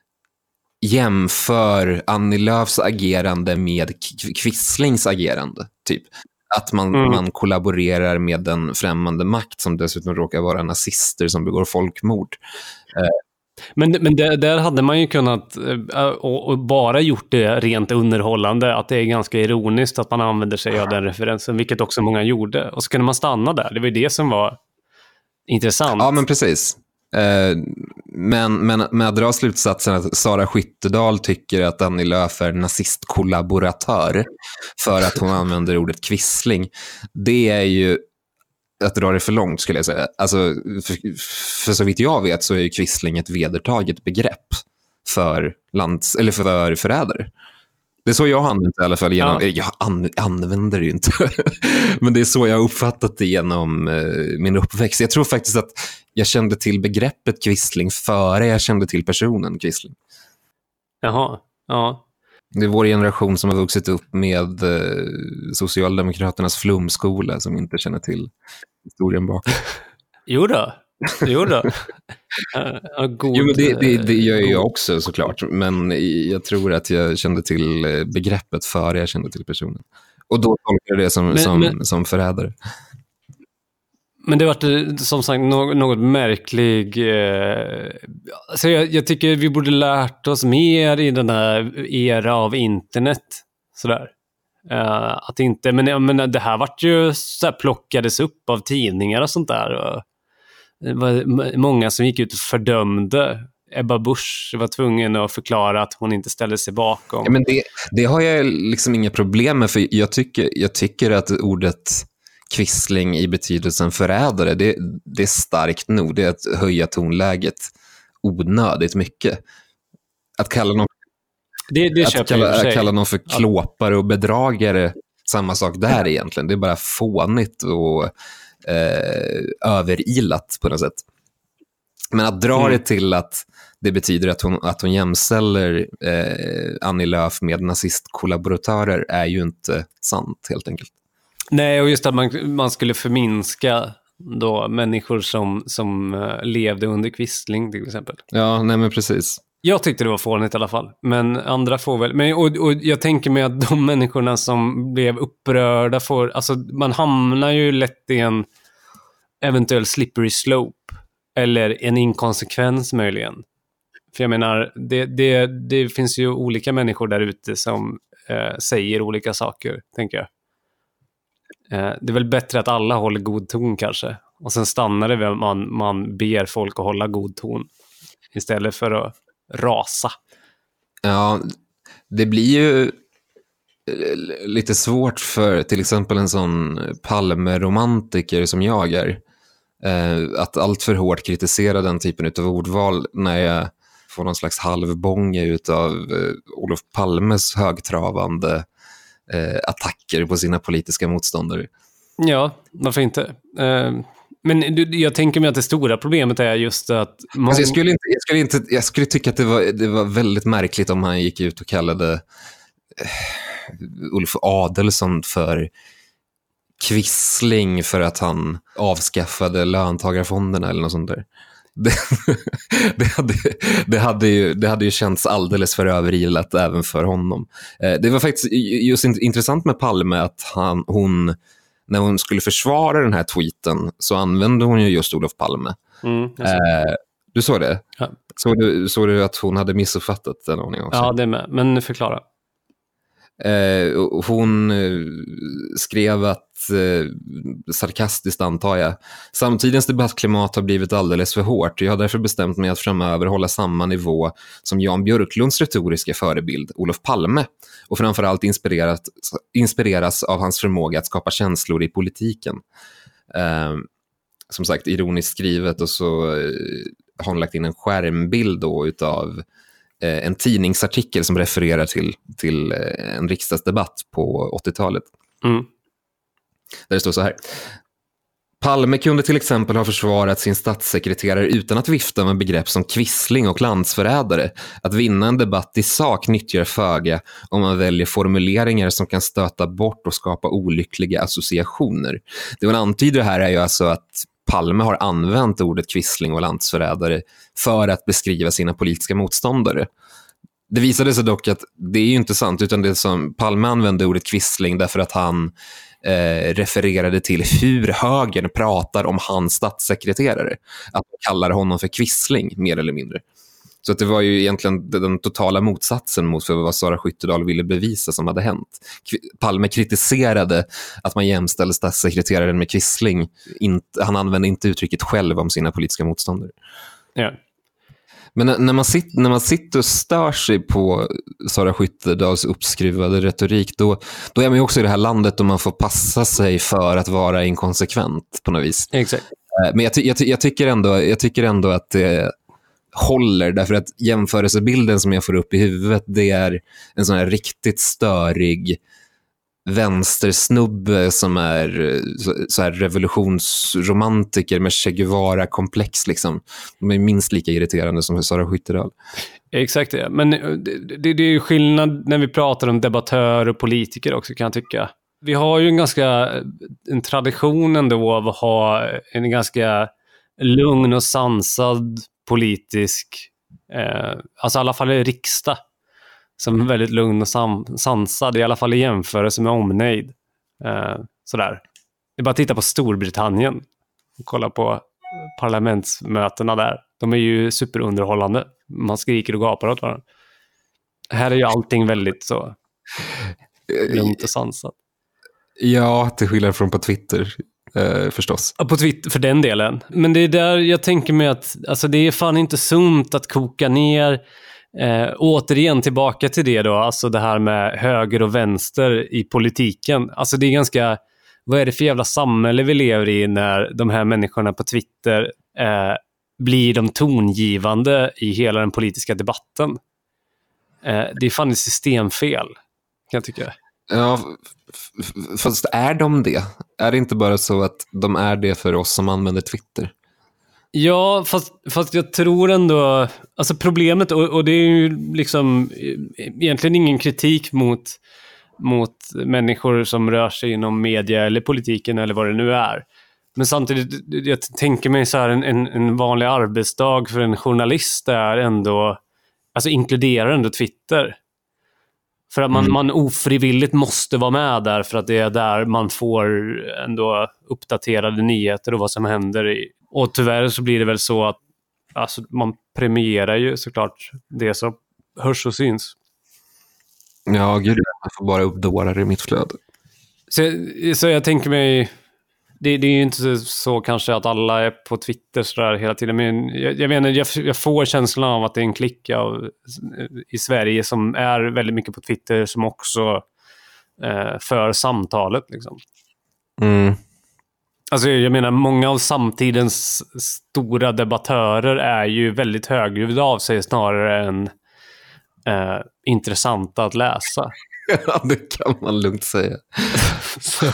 jämför Annie Lööfs agerande med Quisslings agerande, typ. Att man, mm. man kollaborerar med en främmande makt som dessutom råkar vara nazister som begår folkmord. Men, men det, där hade man ju kunnat och, och bara gjort det rent underhållande, att det är ganska ironiskt att man använder sig av den referensen, vilket också många gjorde. Och så kunde man stanna där. Det var ju det som var intressant. Ja, men precis. Men, men med att dra slutsatsen att Sara Skyttedal tycker att Annie Lööf är nazistkollaboratör för att hon använder ordet kvissling, det är ju att dra det för långt, skulle jag säga. Alltså, för, för så vitt jag vet så är ju kvissling ett vedertaget begrepp för, lands, eller för förrädare. Det är så jag använder det i alla fall. Genom, ja. Jag an, använder det ju inte. Men det är så jag har uppfattat det genom uh, min uppväxt. Jag tror faktiskt att jag kände till begreppet kvissling före jag kände till personen kvissling. Jaha, ja. Det är vår generation som har vuxit upp med uh, Socialdemokraternas flumskola som inte känner till historien bakom. Jo då. Jo då. Ja, god, jo, men det, det, det gör jag också såklart. Men jag tror att jag kände till begreppet före jag kände till personen. Och då tolkar jag det som, men, som, men, som förrädare. Men det var som sagt något, något märklig... Eh, alltså jag, jag tycker vi borde lärt oss mer i den här era av internet. Sådär. Uh, att inte, men jag menar, det här vart ju så här, plockades upp av tidningar och sånt där. Och det var många som gick ut och fördömde. Ebba Busch var tvungen att förklara att hon inte ställde sig bakom. Ja, men det, det har jag liksom inga problem med, för jag tycker, jag tycker att ordet kvissling i betydelsen förrädare, det, det är starkt nog. Det är att höja tonläget onödigt mycket. Att kalla någon Det, det att kalla, kalla någon för klåpare och bedragare, samma sak där egentligen. Det är bara fånigt och eh, överilat på något sätt. Men att dra mm. det till att det betyder att hon, att hon jämställer eh, Annie Lööf med nazistkollaboratörer är ju inte sant, helt enkelt. Nej, och just att man, man skulle förminska då människor som, som uh, levde under Quisling till exempel. Ja, nej men precis. Jag tyckte det var fånigt i alla fall. Men andra får väl... Men, och, och jag tänker mig att de människorna som blev upprörda får... Alltså man hamnar ju lätt i en eventuell slippery slope. Eller en inkonsekvens möjligen. För jag menar, det, det, det finns ju olika människor där ute som eh, säger olika saker, tänker jag. Eh, det är väl bättre att alla håller god ton kanske. Och sen stannar det vid att man, man ber folk att hålla god ton. Istället för att rasa. Ja, det blir ju lite svårt för till exempel en sån Palme-romantiker som jag är att allt för hårt kritisera den typen av ordval när jag får någon slags halvbånge utav Olof Palmes högtravande attacker på sina politiska motståndare. Ja, varför inte? Men jag tänker mig att det stora problemet är just att... Man... Alltså jag, skulle inte, jag, skulle inte, jag skulle tycka att det var, det var väldigt märkligt om han gick ut och kallade eh, Ulf Adelsohn för Quisling för att han avskaffade löntagarfonderna eller något sånt där. Det, det, hade, det, hade ju, det hade ju känts alldeles för överilat även för honom. Det var faktiskt just intressant med Palme att han, hon, när hon skulle försvara den här tweeten så använde hon ju just Olof Palme. Mm, eh, du såg det? Ja. Såg du, såg du att hon hade missuppfattat den ordningen också? Ja, det med. Men förklara. Eh, hon eh, skrev att, eh, sarkastiskt antar jag, samtidens debattklimat har blivit alldeles för hårt. Jag har därför bestämt mig att framöver hålla samma nivå som Jan Björklunds retoriska förebild, Olof Palme, och framförallt inspireras, inspireras av hans förmåga att skapa känslor i politiken. Eh, som sagt, ironiskt skrivet, och så eh, har hon lagt in en skärmbild då utav en tidningsartikel som refererar till, till en riksdagsdebatt på åttiotalet. Mm. Där det står så här. Palme kunde till exempel ha försvarat sin statssekreterare utan att vifta med begrepp som quisling och landsförrädare. Att vinna en debatt i sak nyttjar föga om man väljer formuleringar som kan stöta bort och skapa olyckliga associationer. Det man antyder här är ju alltså att Palme har använt ordet quisling och landsförrädare för att beskriva sina politiska motståndare. Det visade sig dock att det är ju inte sant, utan det som Palme använde ordet quisling därför att han eh, refererade till hur högern pratar om hans statssekreterare. Att de kallar honom för quisling, mer eller mindre. Så att det var ju egentligen den totala motsatsen mot för vad Sara Skyttedal ville bevisa som hade hänt. Palme kritiserade att man jämställde statssekreteraren med quisling. Inte, han använde inte uttrycket själv om sina politiska motståndare. Ja. Men när man, sitter, när man sitter och stör sig på Sara Skyttedals uppskruvade retorik, då, då är man ju också i det här landet och man får passa sig för att vara inkonsekvent på något vis. Exakt. Men jag, jag, jag, tycker ändå, jag tycker ändå att det håller, därför att jämförelsebilden som jag får upp i huvudet, det är en sån här riktigt störig vänstersnubbe som är så, så här revolutionsromantiker med Che Guevara-komplex liksom. De är minst lika irriterande som Sara Skyttedal. Exakt det. Men det, det, det är ju skillnad när vi pratar om debattörer och politiker också, kan jag tycka. Vi har ju en ganska en tradition ändå av att ha en ganska lugn och sansad politisk, eh, alltså i alla fall i riksdag, som är väldigt lugn och sam- sansad, i alla fall i jämförelse med omnejd. Eh, sådär. Det är bara att titta på Storbritannien och kolla på parlamentsmötena där. De är ju superunderhållande. Man skriker och gapar åt varandra. Här är ju allting väldigt så lugnt och sansat. Ja, till skillnad från på Twitter. Eh, förstås. På Twitter för den delen. Men det är där jag tänker mig att alltså det är fan inte sunt att koka ner. Eh, återigen tillbaka till det då. Alltså det här med höger och vänster i politiken. Alltså det är ganska, vad är det för jävla samhälle vi lever i när de här människorna på Twitter eh, blir de tongivande i hela den politiska debatten. Eh, det är fan ett systemfel, kan jag tycka. Ja, fast är de det? Är det inte bara så att de är det för oss som använder Twitter? Ja, fast, fast jag tror ändå, alltså problemet, och, och det är ju liksom egentligen ingen kritik mot, mot människor som rör sig inom media eller politiken eller vad det nu är. Men samtidigt, jag tänker mig så här, en, en, en vanlig arbetsdag för en journalist är ändå, alltså inkluderar ändå Twitter. För att man, mm. man ofrivilligt måste vara med där, för att det är där man får ändå uppdaterade nyheter och vad som händer. I. Och tyvärr så blir det väl så att alltså, man premierar ju såklart det som hörs och syns. Ja, gud, jag får bara upp dårar i mitt flöde. Så, så jag tänker mig, det, det är ju inte så kanske att alla är på Twitter så där hela tiden, men jag, jag menar, jag, jag får känslan av att det är en klick av, i Sverige som är väldigt mycket på Twitter, som också eh, för samtalet liksom. Mm. Alltså jag menar, många av samtidens stora debattörer är ju väldigt högljudda av sig snarare än eh, intressanta att läsa. Ja, det kan man lugnt säga.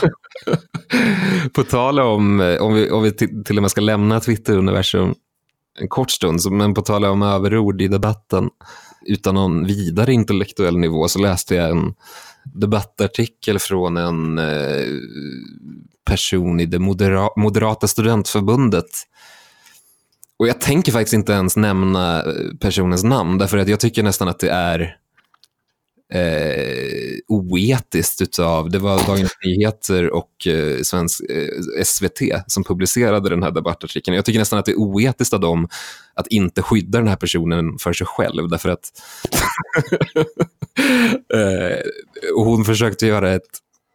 På tal om, om vi, om vi till, till och med ska lämna Twitter-universum, en kort stund, men på tala om överord i debatten utan någon vidare intellektuell nivå, så läste jag en debattartikel från en eh, person i det modera- moderata studentförbundet. Och jag tänker faktiskt inte ens nämna personens namn, därför att jag tycker nästan att det är eh, oetiskt utav, det var Dagens Nyheter och eh, svensk, eh, S V T som publicerade den här debattartikeln. Jag tycker nästan att det är oetiskt av dem att inte skydda den här personen för sig själv, därför att eh, och hon försökte göra ett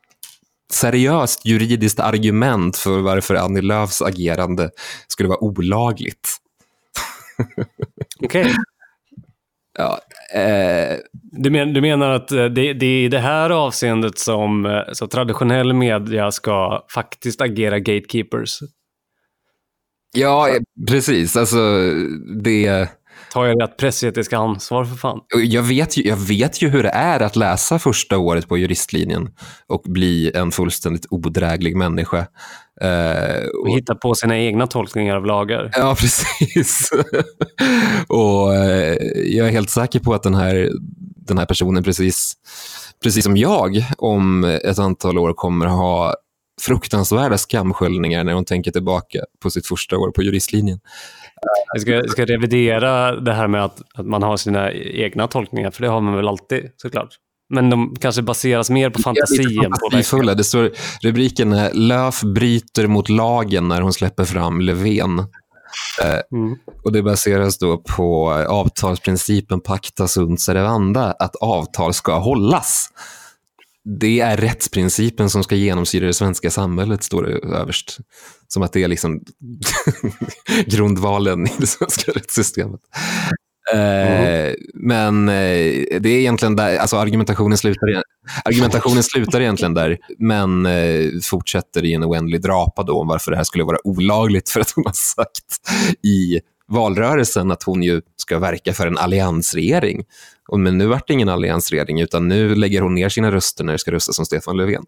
seriöst juridiskt argument för varför Annie Lööfs agerande skulle vara olagligt. Okej. Okay. Ja, eh... du, men, du menar att det, det är i det här avseendet som så traditionell media ska faktiskt agera gatekeepers? Ja, precis. Alltså, det... Tar jag rätt pressetiska ansvar för fan? Jag vet, ju, jag vet ju hur det är att läsa första året på juristlinjen och bli en fullständigt odräglig människa. Uh, och, och hitta på sina egna tolkningar av lagar. Ja, precis. Och uh, jag är helt säker på att den här, den här personen, precis, precis som jag, om ett antal år kommer ha fruktansvärda skamsköljningar när hon tänker tillbaka på sitt första år på juristlinjen. Jag ska, jag ska revidera det här med att, att man har sina egna tolkningar, för det har man väl alltid, såklart. Men de kanske baseras mer på fantasien. På det står, rubriken är Lööf bryter mot lagen när hon släpper fram Löfven. Mm. Och det baseras då på avtalsprincipen pacta sunt servanda, att avtal ska hållas. Det är rättsprincipen som ska genomsyra det svenska samhället, står det överst. Som att det är liksom grundvalen i det svenska rättssystemet. Mm. Eh, men eh, det är egentligen där, alltså argumentationen slutar, argumentationen slutar egentligen där, men eh, fortsätter i en oändlig drapa då om varför det här skulle vara olagligt, för att hon har sagt i valrörelsen att hon ju ska verka för en alliansregering. Och, men nu vart det ingen alliansregering, utan nu lägger hon ner sina röster när det ska rösta som Stefan Löfven.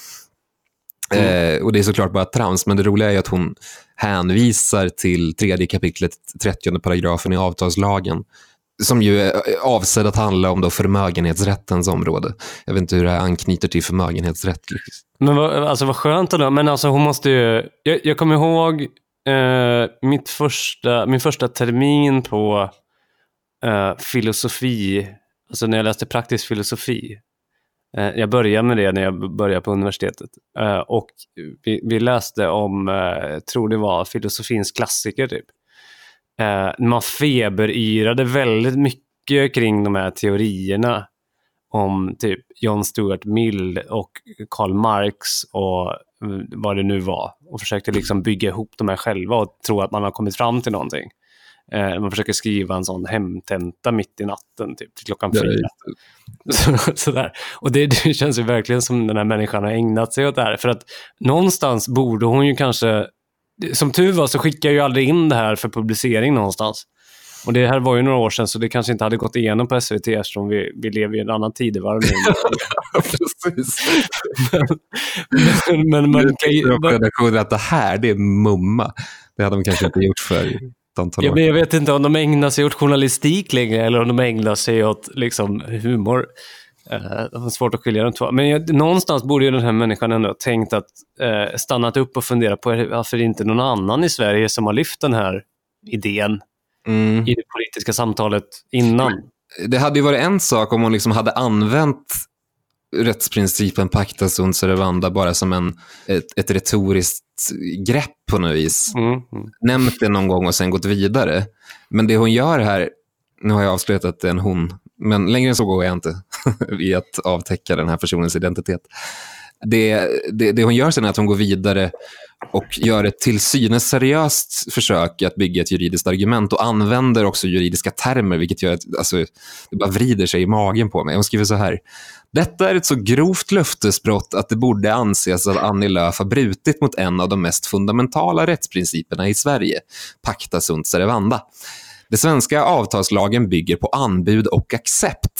Mm. Eh, och det är såklart bara trams, men det roliga är att hon hänvisar till tredje kapitlet, trettionde paragrafen i avtalslagen, som ju är avsedd att handla om då förmögenhetsrättens område. Jag vet inte hur det här anknyter till förmögenhetsrätt. Men vad, alltså vad skönt då. Men alltså hon måste ju... Jag, jag kommer ihåg eh, mitt första, min första termin på eh, filosofi, alltså när jag läste praktisk filosofi. Eh, jag började med det när jag började på universitetet. Eh, och vi, vi läste om, eh, tror det var filosofins klassiker typ. Eh, man feberyrade väldigt mycket kring de här teorierna om typ John Stuart Mill och Karl Marx och vad det nu var, och försökte liksom bygga ihop de här själva och tro att man har kommit fram till någonting. Eh, man försöker skriva en sån hemtenta mitt i natten typ till klockan fyra. Så, sådär. Och det, det känns ju verkligen som den här människan har ägnat sig åt det här, för att någonstans borde hon ju kanske, som tur var så skickar jag ju aldrig in det här för publicering någonstans. Och det här var ju några år sedan, så det kanske inte hade gått igenom på S V T eftersom vi, vi lever i en annan tidevarv. Precis. men, men man kan ju... Man, att det här, det är mumma. Det hade de kanske inte gjort för ett antal år. Ja, men jag vet inte om de ägnar sig åt journalistik längre eller om de ägnar sig åt liksom, humor. Uh, det är svårt att skilja de två. Men jag, någonstans borde ju den här människan ändå ha tänkt att uh, stannat upp och fundera på varför det inte är någon annan i Sverige som har lyft den här idén mm. i det politiska samtalet innan. Det hade ju varit en sak om hon liksom hade använt rättsprincipen pacta sunt servanda bara som en, ett, ett retoriskt grepp på något vis. Mm. Mm. Nämnt det någon gång och sen gått vidare. Men det hon gör här, nu har jag avslöjat att det är en hon, men längre än så går jag inte i att avtäcka den här personens identitet. Det, det, det hon gör sen är att hon går vidare och gör ett till synes seriöst försök att bygga ett juridiskt argument och använder också juridiska termer, vilket gör att alltså, det bara vrider sig i magen på mig. Hon skriver så här: detta är ett så grovt löftesbrott att det borde anses att Annie Lööf har brutit mot en av de mest fundamentala rättsprinciperna i Sverige, pacta sunt servanda. Det svenska avtalslagen bygger på anbud och accept.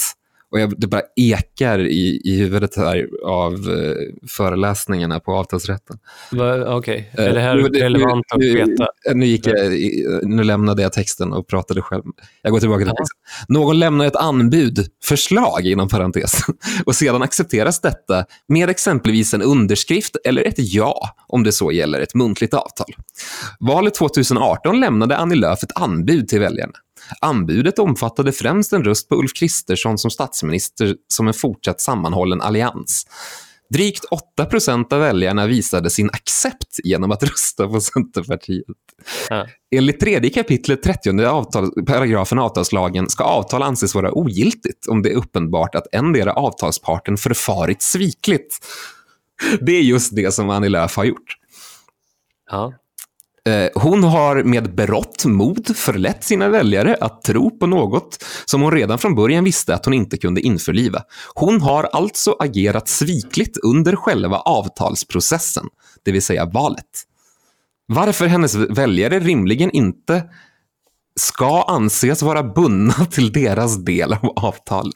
Och jag, det bara ekar i, i huvudet här av uh, föreläsningarna på avtalsrätten. Okej, okay. Är det här uh, relevant att veta? Nu, nu, gick jag, nu lämnade jag texten och pratade själv. Jag går tillbaka till texten. Någon lämnar ett anbud, förslag inom parentes, och sedan accepteras detta med exempelvis en underskrift eller ett ja, om det så gäller ett muntligt avtal. Valet tjugoarton lämnade Annie Lööf ett anbud till väljarna. Anbudet omfattade främst en röst på Ulf Kristersson som statsminister som en fortsatt sammanhållen allians. Drygt åtta procent av väljarna visade sin accept genom att rösta på Centerpartiet. Ja. Enligt tredje kapitlet trettionde avtal, paragrafen avtalslagen ska avtal anses vara ogiltigt om det är uppenbart att endera avtalsparten förfarit svikligt. Det är just det som Annie Lööf har gjort. Ja. Hon har med berått mod förlett sina väljare att tro på något som hon redan från början visste att hon inte kunde införliva. Hon har alltså agerat svikligt under själva avtalsprocessen, det vill säga valet. Varför hennes väljare rimligen inte ska anses vara bundna till deras del av avtalet.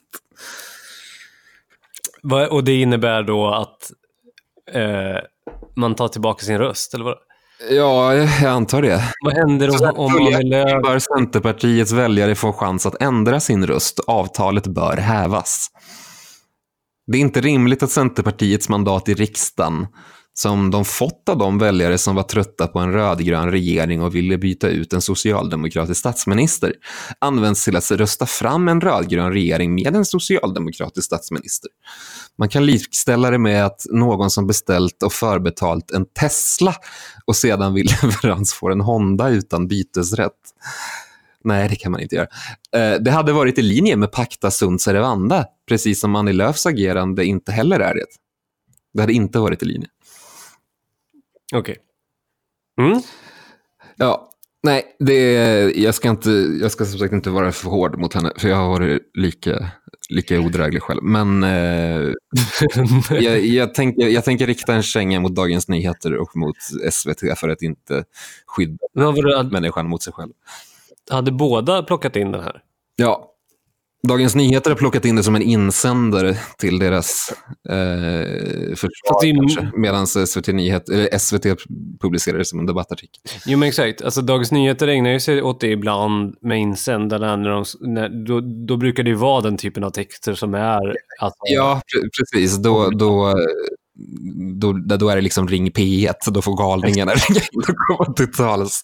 Och det innebär då att eh, man tar tillbaka sin röst, eller vad? Ja, jag antar det. Vad händer om, om man vill... Bör Centerpartiets väljare få chans att ändra sin röst? Avtalet bör hävas. Det är inte rimligt att Centerpartiets mandat i riksdagen, som de fått av de väljare som var trötta på en rödgrön regering och ville byta ut en socialdemokratisk statsminister, används till att rösta fram en rödgrön regering med en socialdemokratisk statsminister. Man kan likställa det med att någon som beställt och förbetalt en Tesla och sedan vill leverans får en Honda utan bytesrätt. Nej, det kan man inte göra. Det hade varit i linje med Pacta sunt servanda, precis som Annie Lööfs agerande inte heller är det. Det hade inte varit i linje. Okej. Okay. Mm. Ja, nej, det, jag ska inte, jag ska som sagt inte vara för hård mot henne, för jag har varit lika, lika odräglig själv. Men eh, jag, jag, tänker, jag tänker rikta en känga mot Dagens Nyheter och mot S V T för att inte skydda det, människan mot sig själv. Hade båda plockat in den här? Ja. Dagens Nyheter har plockat in det som en insändare till deras eh, förslag, in... medan S V T, Nyhet, eller S V T publicerar det som en debattartikel. Jo, men exakt. Alltså, Dagens Nyheter ägnar ju sig åt det ibland med insändarna. När de, när, då, då brukar det ju vara den typen av texter som är... Alltså... Ja, precis. Då, då, då, då är det liksom ring P ett. Då får galningarna ringa in och komma till tals.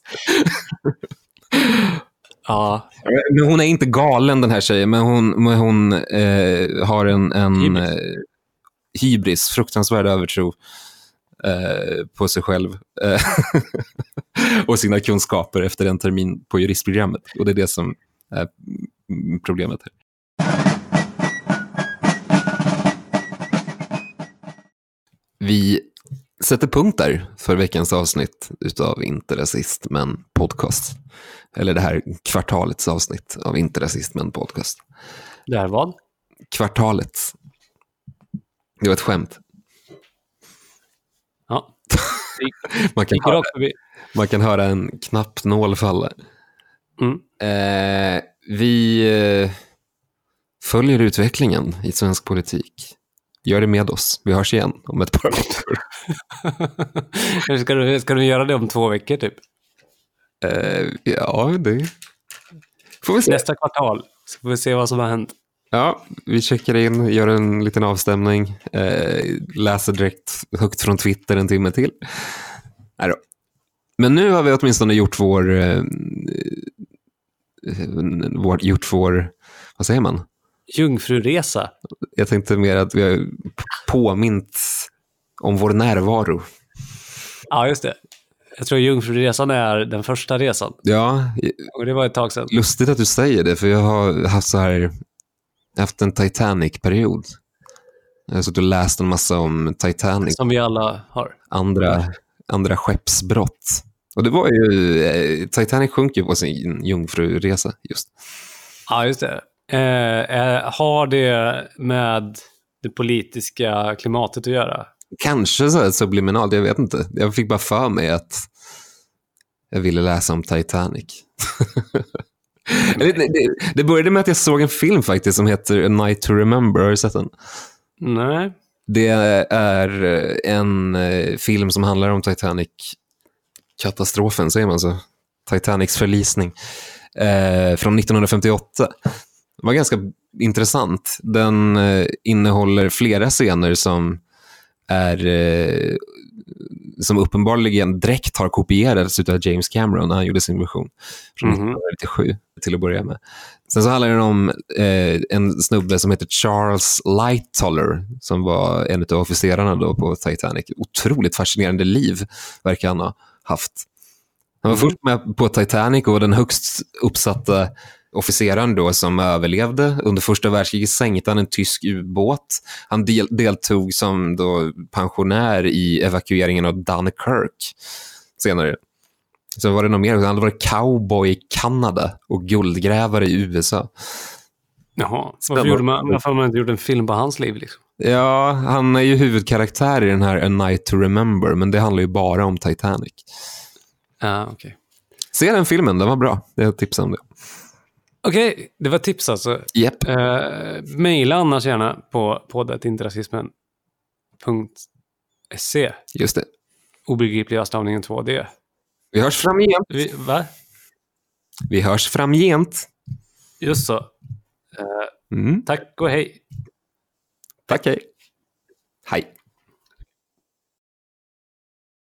Ja. Men hon är inte galen, den här tjejen, men hon, men hon eh, har en, en hybris. Eh, hybris, fruktansvärd övertro eh, på sig själv eh, och sina kunskaper efter en termin på juristprogrammet. Och det är det som är problemet här. Vi sätter punkt där för veckans avsnitt utav Inte rasist men podcast. Eller det här kvartalets avsnitt av Inte rasist men podcast. Det här vad? Kvartalets. Det var ett skämt. Ja. man, kan höra, man kan höra en knappnål falla. Mm. Eh, vi eh, följer utvecklingen i svensk politik. Gör det med oss. Vi hörs igen om ett par veckor. ska, du, ska du göra det om två veckor typ? Uh, ja, det får vi se. Nästa kvartal så får vi se vad som har hänt. Ja, vi checkar in, gör en liten avstämning, uh, läser direkt högt från Twitter en timme till. Nej då. Men nu har vi åtminstone gjort vår, uh, vår gjort vår, vad säger man? Jungfruresa. Jag tänkte mer att vi har påmint om vår närvaro. Ja, just det. Jag tror Jungfruresan är den första resan. Ja. Och det var ett tag sedan. Lustigt att du säger det, för jag har haft så här haft en Titanic-period. Jag har suttit och läst en massa om Titanic. Som vi alla har. Andra, andra skeppsbrott. Och det var ju, Titanic sjönk ju på sin jungfruresa just. Ja, just det. Eh, har det med det politiska klimatet att göra? Kanske så här subliminalt, jag vet inte. Jag fick bara för mig att jag ville läsa om Titanic. det, det, det började med att jag såg en film faktiskt som heter A Night to Remember. Har du sett den? Nej. Det är en film som handlar om Titanic-katastrofen, säger man så? Titanics förlisning eh, från nittonhundrafemtioåtta. Det var ganska intressant. Den eh, innehåller flera scener som är eh, som uppenbarligen direkt har kopierats av James Cameron när han gjorde sin version från mm-hmm. nittonhundranittiosju till att börja med. Sen så handlar det om eh, en snubbe som heter Charles Lightoller som var en av officerarna då på Titanic. Otroligt fascinerande liv verkar han ha haft. Han var mm. först med på Titanic och den högst uppsatta officeraren då som överlevde. Under första världskriget sänkte han en tysk ubåt. Han del- deltog som då pensionär i evakueringen av Dunkirk senare. Så var det nog mer. Han hade varit cowboy i Kanada och guldgrävare i U S A. Jaha, varför, gjorde man, varför har man inte gjort en film på hans liv liksom? Ja, han är ju huvudkaraktär i den här A Night to Remember, men det handlar ju bara om Titanic. Ja, okej. Okay. Se den filmen, den var bra. Jag tipsar om det. Okej, okay, det var tips alltså. Yep. Uh, maila annars gärna på poddetinterasismen punkt se. Just det. Obegripliga stavningen två D. Vi hörs framgent. Vi, va? Vi hörs framgent. Just så. Uh, mm. Tack och hej. Tack, hej. Hej.